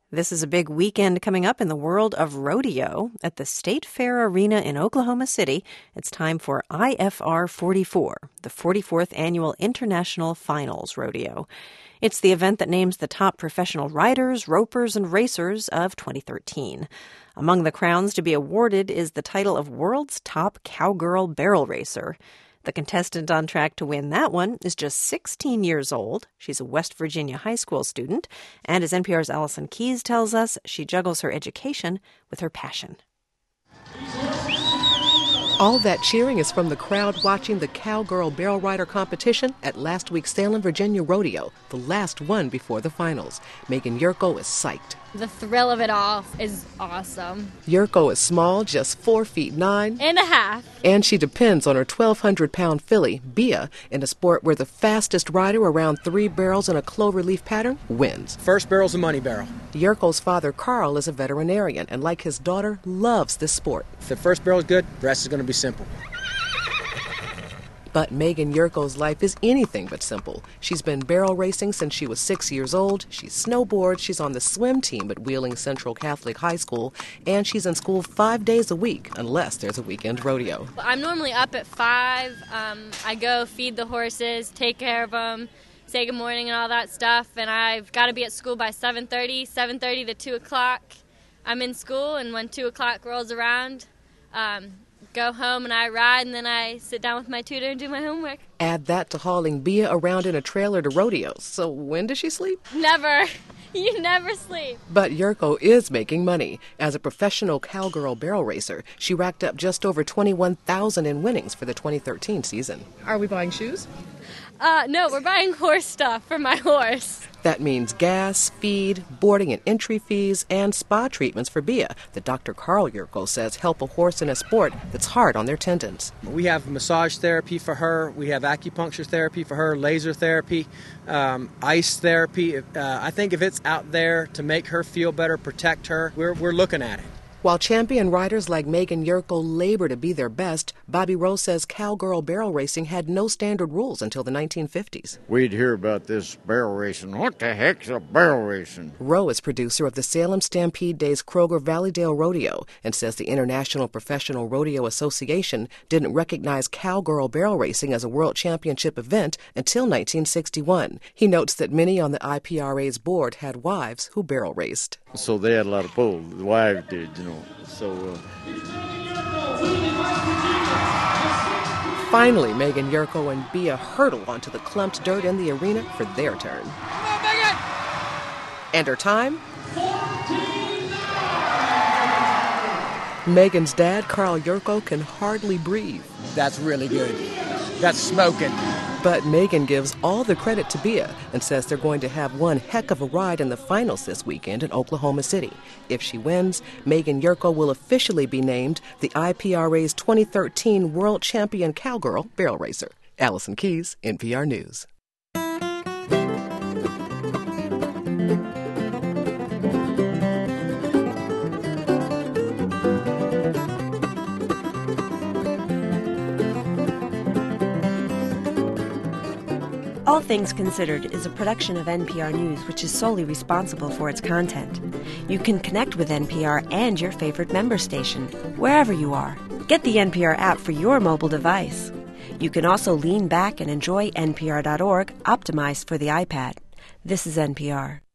This is a big weekend coming up in the world of rodeo. At the State Fair Arena in Oklahoma City, it's time for IFR 44, the 44th Annual International Finals Rodeo. It's the event that names the top professional riders, ropers, and racers of 2013. Among the crowns to be awarded is the title of World's Top Cowgirl Barrel Racer. The contestant on track to win that one is just 16 years old. She's a West Virginia high school student, and as NPR's Allison Keyes tells us, she juggles her education with her passion. All that cheering is from the crowd watching the Cowgirl Barrel Rider competition at last week's Salem, Virginia rodeo, the last one before the finals. Megan Yurko is psyched. The thrill of it all is awesome. Yurko is small, just 4'9" and a half. And she depends on her 1,200-pound filly, Bia, in a sport where the fastest rider around 3 barrels in a clover-leaf pattern wins. First barrel's a money barrel. Yurko's father, Carl, is a veterinarian and, like his daughter, loves this sport. If the first barrel's good, the rest is going to be simple. But Megan Yurko's life is anything but simple. She's been barrel racing since she was 6 years old. She snowboards, she's on the swim team at Wheeling Central Catholic High School, and she's in school 5 days a week, unless there's a weekend rodeo. I'm normally up at 5. I go feed the horses, take care of them, say good morning and all that stuff, and I've got to be at school by 7:30 to 2 o'clock. I'm in school, and when 2 o'clock rolls around, go home and I ride, and then I sit down with my tutor and do my homework. Add that to hauling Bia around in a trailer to rodeos. So when does she sleep? Never. You never sleep. But Yurko is making money. As a professional cowgirl barrel racer, she racked up just over $21,000 in winnings for the 2013 season. Are we buying shoes? No, we're buying horse stuff for my horse. That means gas, feed, boarding and entry fees, and spa treatments for Bia that Dr. Carl Yurko says help a horse in a sport that's hard on their tendons. We have massage therapy for her. We have acupuncture therapy for her, laser therapy, ice therapy. I think if it's out there to make her feel better, protect her, we're looking at it. While champion riders like Megan Yurko labor to be their best, Bobby Rowe says cowgirl barrel racing had no standard rules until the 1950s. We'd hear about this barrel racing. What the heck's a barrel racing? Rowe is producer of the Salem Stampede Days Kroger Valleydale Rodeo and says the International Professional Rodeo Association didn't recognize cowgirl barrel racing as a world championship event until 1961. He notes that many on the IPRA's board had wives who barrel raced. So they had a lot of pull. The wives did, Finally, Megan Yurko and Bia hurtle onto the clumped dirt in the arena for their turn. Come on, Megan! And her time? Megan's dad, Carl Yurko, can hardly breathe. That's really good. That's smoking. But Megan gives all the credit to Bia and says they're going to have one heck of a ride in the finals this weekend in Oklahoma City. If she wins, Megan Yurko will officially be named the IPRA's 2013 World Champion Cowgirl Barrel Racer. Allison Keyes, NPR News. All Things Considered is a production of NPR News, which is solely responsible for its content. You can connect with NPR and your favorite member station, wherever you are. Get the NPR app for your mobile device. You can also lean back and enjoy NPR.org, optimized for the iPad. This is NPR.